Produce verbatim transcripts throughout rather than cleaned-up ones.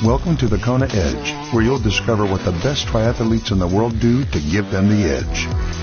Welcome to the Kona Edge, where you'll discover what the best triathletes in the world do to give them the edge.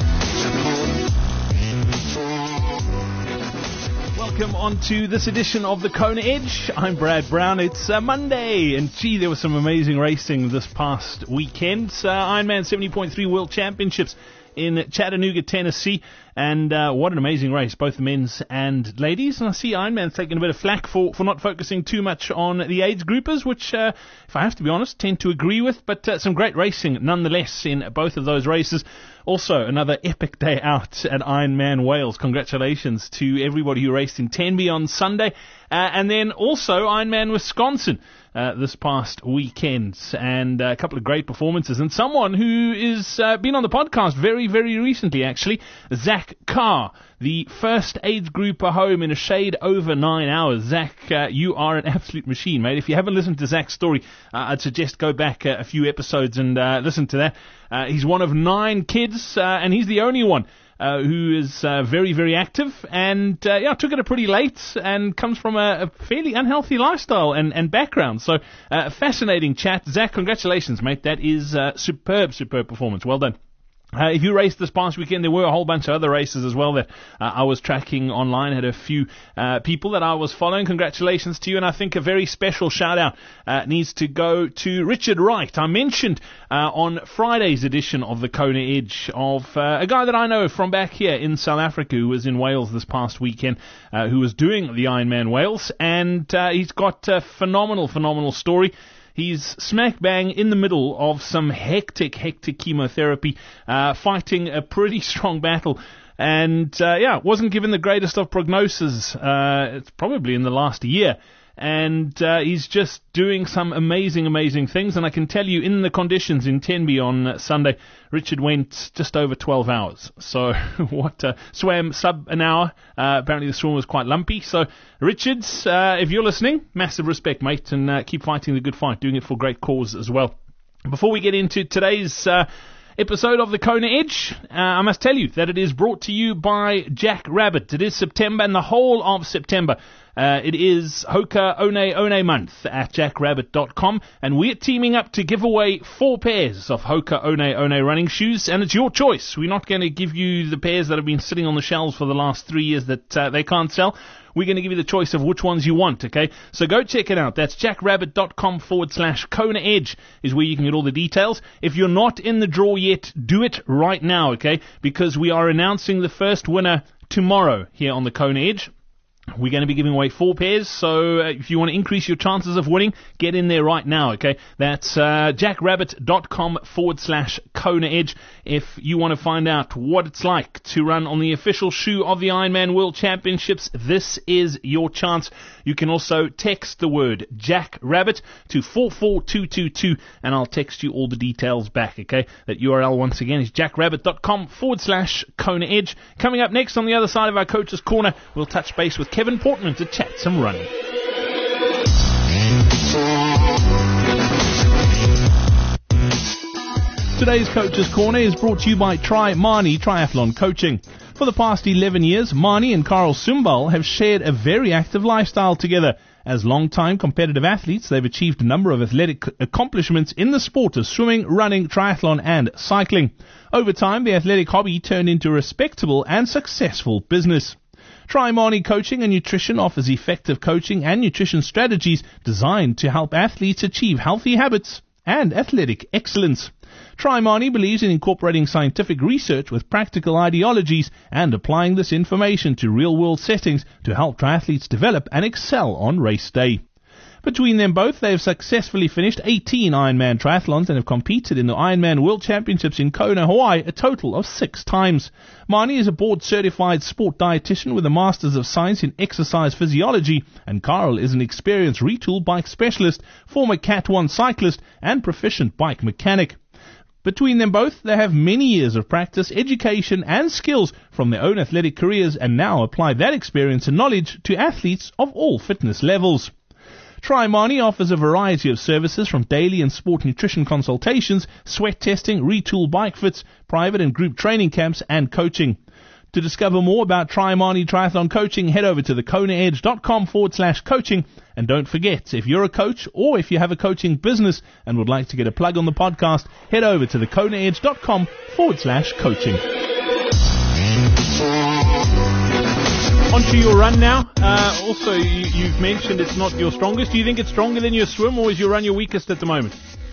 Welcome on to this edition of the Kona Edge. I'm Brad Brown. It's uh, Monday, and gee, there was some amazing racing this past weekend. Uh, Ironman seventy point three World Championships in Chattanooga, Tennessee, and uh, what an amazing race, both the men's and ladies. And I see Ironman's taking a bit of flack for, for not focusing too much on the age groupers, which, uh, if I have to be honest, tend to agree with, but uh, some great racing nonetheless in both of those races. Also, another epic day out at Ironman Wales. Congratulations to everybody who raced in Tenby on Sunday. Uh, and then also Ironman Wisconsin uh, this past weekend. And uh, a couple of great performances. And someone who is uh, been on the podcast very, very recently, actually, Zach Carr, the first age grouper home in a shade over nine hours. Zach, uh, you are an absolute machine, mate. If you haven't listened to Zach's story, uh, I'd suggest go back uh, a few episodes and uh, listen to that. Uh, he's one of nine kids, uh, and he's the only one uh, who is uh, very, very active. And, uh, yeah, took it a pretty late and comes from a, a fairly unhealthy lifestyle and, and background. So, uh, fascinating chat. Zach, congratulations, mate. That is uh, superb, superb performance. Well done. Uh, if you raced this past weekend, there were a whole bunch of other races as well that uh, I was tracking online. I had a few uh, people that I was following. Congratulations to you, and I think a very special shout-out uh, needs to go to Richard Wright. I mentioned uh, on Friday's edition of the Kona Edge of uh, a guy that I know from back here in South Africa who was in Wales this past weekend, uh, who was doing the Ironman Wales, and uh, he's got a phenomenal, phenomenal story. He's smack bang in the middle of some hectic, hectic chemotherapy, uh, fighting a pretty strong battle. And, uh, yeah, wasn't given the greatest of prognoses. Uh, it's probably in the last year. And uh, he's just doing some amazing, amazing things. And I can tell you, in the conditions in Tenby on Sunday, Richard went just over twelve hours. So what, uh, swam sub an hour. Uh, apparently the swim was quite lumpy. So Richard, uh, if you're listening, massive respect, mate, and uh, keep fighting the good fight, doing it for great cause as well. Before we get into today's uh, episode of the Kona Edge, uh, I must tell you that it is brought to you by Jack Rabbit. It is September, and the whole of September Uh, it is Hoka One One month at jack rabbit dot com, and we're teaming up to give away four pairs of Hoka One One running shoes, and it's your choice. We're not going to give you the pairs that have been sitting on the shelves for the last three years that uh, they can't sell. We're going to give you the choice of which ones you want, okay? So go check it out. That's jack rabbit dot com forward slash Kona Edge is where you can get all the details. If you're not in the draw yet, do it right now, okay? Because we are announcing the first winner tomorrow here on the Kona Edge. We're going to be giving away four pairs, so uh, if you want to increase your chances of winning, get in there right now, okay? That's uh, jack rabbit dot com forward slash Kona Edge if you want to find out what it's like to run on the official shoe of the Ironman World Championships. This is your chance. You can also text the word JackRabbit to four four two two two, and I'll text you all the details back, okay? That U R L once again is jack rabbit dot com forward slash Kona Edge. Coming up next on the other side of our Coach's Corner, we'll touch base with Kevin Portman to chat some running. Today's Coach's Corner is brought to you by Tri Marnie Triathlon Coaching. For the past eleven years, Marnie and Carl Sumbal have shared a very active lifestyle together. As long-time competitive athletes, they've achieved a number of athletic accomplishments in the sport of swimming, running, triathlon and cycling. Over time, the athletic hobby turned into a respectable and successful business. Tri Marnie Coaching and Nutrition offers effective coaching and nutrition strategies designed to help athletes achieve healthy habits and athletic excellence. Tri Marnie believes in incorporating scientific research with practical ideologies and applying this information to real-world settings to help triathletes develop and excel on race day. Between them both, they have successfully finished eighteen Ironman triathlons and have competed in the Ironman World Championships in Kona, Hawaii, a total of six times. Marnie is a board-certified sport dietitian with a Masters of Science in Exercise Physiology, and Carl is an experienced retool bike specialist, former Cat one cyclist, and proficient bike mechanic. Between them both, they have many years of practice, education, and skills from their own athletic careers, and now apply that experience and knowledge to athletes of all fitness levels. Tri Marnie offers a variety of services from daily and sport nutrition consultations, sweat testing, retool bike fits, private and group training camps, and coaching. To discover more about Tri-Mani Triathlon Coaching, head over to the kona edge dot com forward slash coaching. And don't forget, if you're a coach or if you have a coaching business and would like to get a plug on the podcast, head over to the kona edge dot com forward slash coaching. On to your run now. Uh, also, you, you've mentioned it's not your strongest. Do you think it's stronger than your swim, or is your run your weakest at the moment?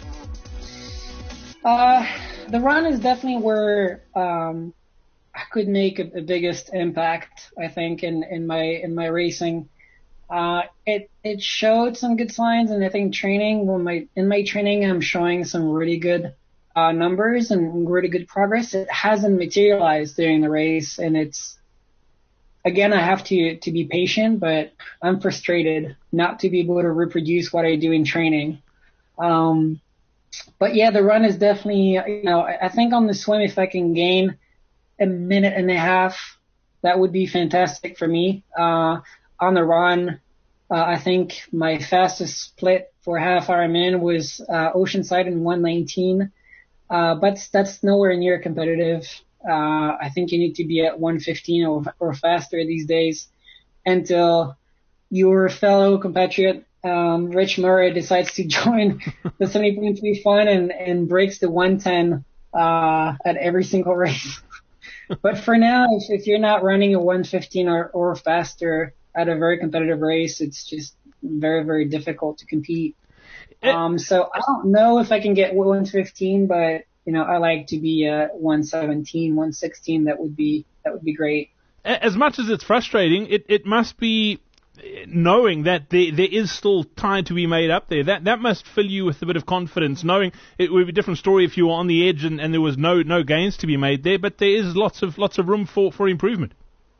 Uh, the run is definitely where um, I could make a, a biggest impact, I think, in, in my in my racing. Uh, it it showed some good signs, and I think training, when my in my training, I'm showing some really good uh, numbers and really good progress. It hasn't materialized during the race, and it's again, I have to to be patient, but I'm frustrated not to be able to reproduce what I do in training. Um, But yeah, the run is definitely, you know, I think on the swim, if I can gain a minute and a half, that would be fantastic for me. Uh, on the run, uh, I think my fastest split for half Ironman was, uh, Oceanside in one nineteen. Uh, but that's nowhere near competitive. Uh, I think you need to be at one fifteen or, or faster these days until your fellow compatriot Um, Rich Murray decides to join the seventy point three fun and, and breaks the one ten, uh, at every single race. But for now, if, if you're not running a one fifteen or, or faster at a very competitive race, it's just very, very difficult to compete. Um, so I don't know if I can get one fifteen, but, you know, I like to be at one seventeen, one sixteen. That would be, that would be great. As much as it's frustrating, it, it must be, knowing that there, there is still time to be made up there, that that must fill you with a bit of confidence, knowing it would be a different story if you were on the edge and, and there was no no gains to be made there, but there is lots of lots of room for, for improvement.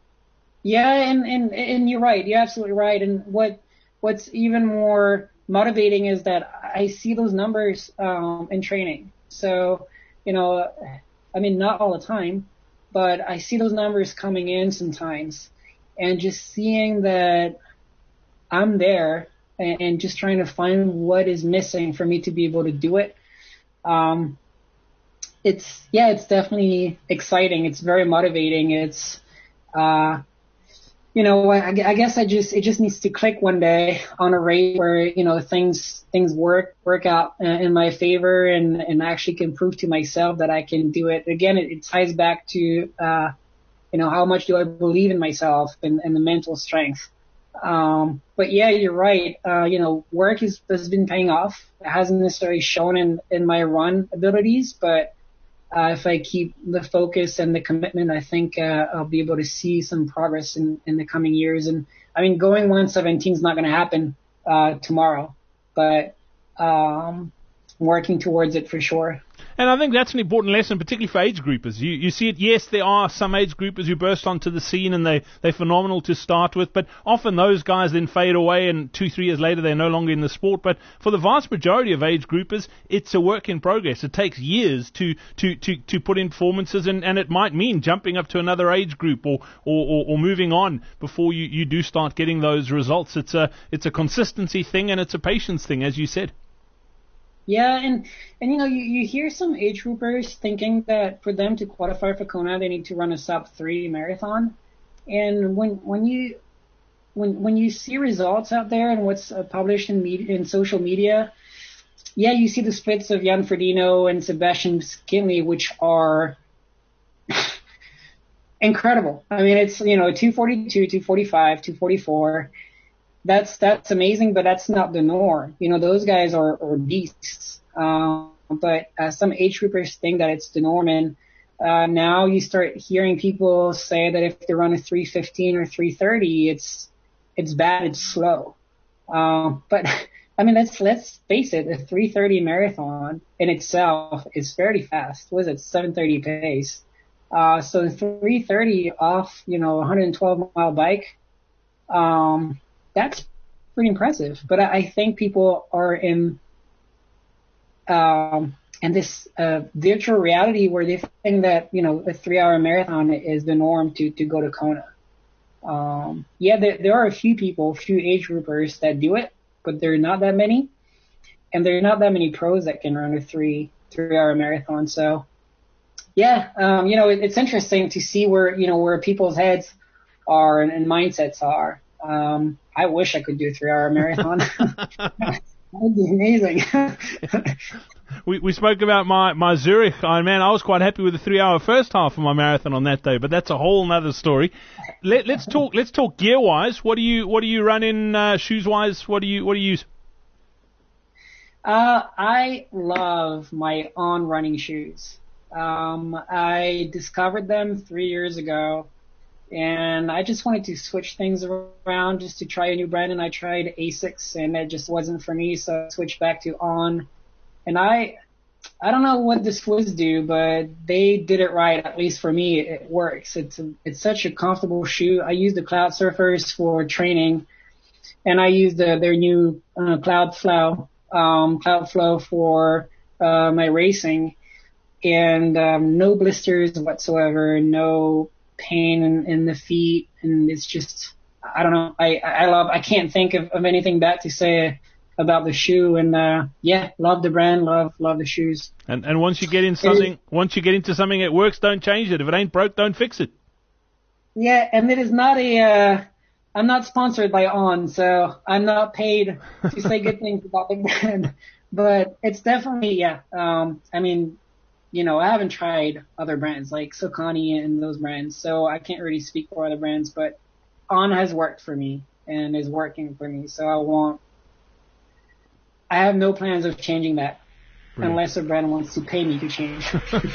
Yeah, and, and and you're right. You're absolutely right. And what what's even more motivating is that I see those numbers um, in training. So, you know, I mean, not all the time, but I see those numbers coming in sometimes, and just seeing that I'm there and, and just trying to find what is missing for me to be able to do it. Um, it's, yeah, it's definitely exciting. It's very motivating. It's, uh, you know, I, I guess I just, it just needs to click one day on a race where, you know, things, things work, work out in my favor, and, and actually can prove to myself that I can do it. Again, it, it ties back to, uh, you know, how much do I believe in myself and, and the mental strength. Um, but yeah, you're right. Uh, you know, work is, has been paying off. It hasn't necessarily shown in, in my run abilities, but, uh, if I keep the focus and the commitment, I think, uh, I'll be able to see some progress in, in the coming years. And I mean, going one seventeen is not going to happen, uh, tomorrow, but, um, working towards it for sure. And I think that's an important lesson, particularly for age groupers. You you see it, yes, there are some age groupers who burst onto the scene and they, they're phenomenal to start with, but often those guys then fade away and two, three years later they're no longer in the sport. But for the vast majority of age groupers, it's a work in progress. It takes years to, to, to, to put in performances, and, and it might mean jumping up to another age group or, or, or, or moving on before you, you do start getting those results. It's a, it's a consistency thing, and it's a patience thing, as you said. Yeah, and, and you know, you, you hear some age groupers thinking that for them to qualify for Kona, they need to run a sub three marathon. And when, when you, when, when you see results out there and what's uh, published in media, in social media, yeah, you see the splits of Jan Frodeno and Sebastian Kinley, which are incredible. I mean, it's, you know, two forty-two, two forty-five, two forty-four. That's, that's amazing, but that's not the norm. You know, those guys are, are beasts. Um, but uh, some age groupers think that it's the norm. And, uh, now you start hearing people say that if they run a three fifteen or three thirty, it's, it's bad, it's slow. Um, but I mean, let's, let's face it, a three thirty marathon in itself is fairly fast. What is it? seven thirty pace. Uh, so three thirty off, you know, one twelve mile bike, um, that's pretty impressive. But I, I think people are in, um, in this, uh, virtual reality where they think that, you know, a three hour marathon is the norm to, to go to Kona. Um, yeah, there, there are a few people, a few age groupers that do it, but there are not that many. And there are not that many pros that can run a three, three hour marathon. So, Yeah, um, you know, it, it's interesting to see where, you know, where people's heads are and, and mindsets are. Um, I wish I could do a three-hour marathon. That would be amazing. we we spoke about my, my Zurich Ironman. I was quite happy with the three-hour first half of my marathon on that day, but that's a whole other story. Let, let's talk. Let's talk gear-wise. What do you what do you run in uh, shoes-wise? What do you what do you use? Uh, I love my On running shoes. Um, I discovered them three years ago, and I just wanted to switch things around just to try a new brand, and I tried Asics, and it just wasn't for me, so I switched back to On. And I, I don't know what the Swiss do, but they did it right. At least for me, it works. It's a, it's such a comfortable shoe. I use the Cloud Surfers for training, and I use the, their new uh, Cloud Flow, um, Cloud Flow for uh, my racing. And um, no blisters whatsoever, no pain in, in the feet, and it's just, I don't know, I, I love, I can't think of, of anything bad to say about the shoe, and uh, yeah, love the brand, love love the shoes. And and once you get in something, once you get into something that works, don't change it. If it ain't broke, don't fix it. Yeah, and it is not a, uh, I'm not sponsored by On, so I'm not paid to say good things about the brand, but it's definitely, yeah, um, I mean, you know, I haven't tried other brands like Saucony and those brands, so I can't really speak for other brands, but On has worked for me and is working for me, so I won't, I have no plans of changing that. Brilliant. Unless a brand wants to pay me to change.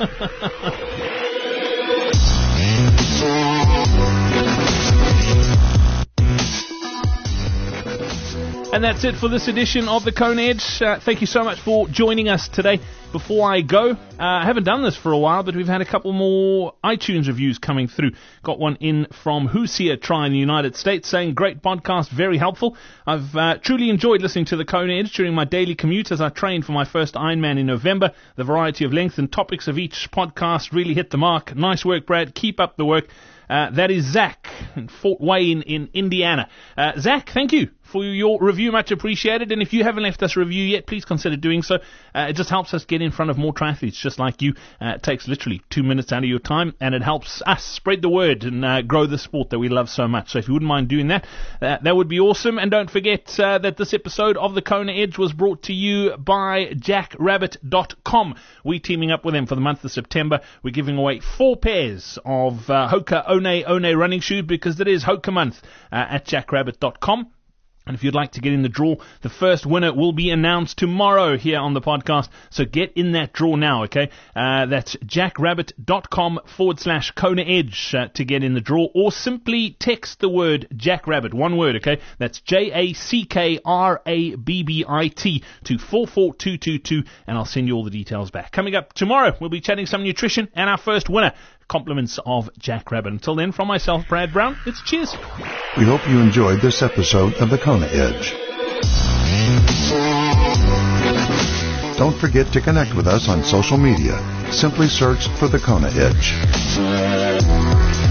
And that's it for this edition of the Kona Edge. Uh, thank you so much for joining us today. Before I go, uh, I haven't done this for a while, but we've had a couple more iTunes reviews coming through. Got one in from Who's Here Try in the United States saying, great podcast, very helpful. I've uh, truly enjoyed listening to the Kona Edge during my daily commute as I trained for my first Ironman in November. The variety of length and topics of each podcast really hit the mark. Nice work, Brad. Keep up the work. Uh, that is Zach in Fort Wayne in Indiana. Uh, Zach, thank you for your review, much appreciated. And if you haven't left us a review yet, please consider doing so. Uh, it just helps us get in front of more triathletes just like you. Uh, it takes literally two minutes out of your time, and it helps us spread the word and uh, grow the sport that we love so much. So if you wouldn't mind doing that, uh, that would be awesome. And don't forget uh, that this episode of the Kona Edge was brought to you by jack rabbit dot com. We're teaming up with them for the month of September. We're giving away four pairs of uh, Hoka One One running shoes because it is Hoka month uh, at jack rabbit dot com. And if you'd like to get in the draw, the first winner will be announced tomorrow here on the podcast. So get in that draw now, okay? Uh, that's jack rabbit dot com forward slash Kona Edge uh, to get in the draw. Or simply text the word Jackrabbit, one word, okay? That's J A C K R A B B I T to four four two two two, and I'll send you all the details back. Coming up tomorrow, we'll be chatting some nutrition and our first winner. Compliments of Jackrabbit. Until then, from myself, Brad Brown, it's cheers. We hope you enjoyed this episode of the Kona Edge. Don't forget to connect with us on social media. Simply search for the Kona Edge.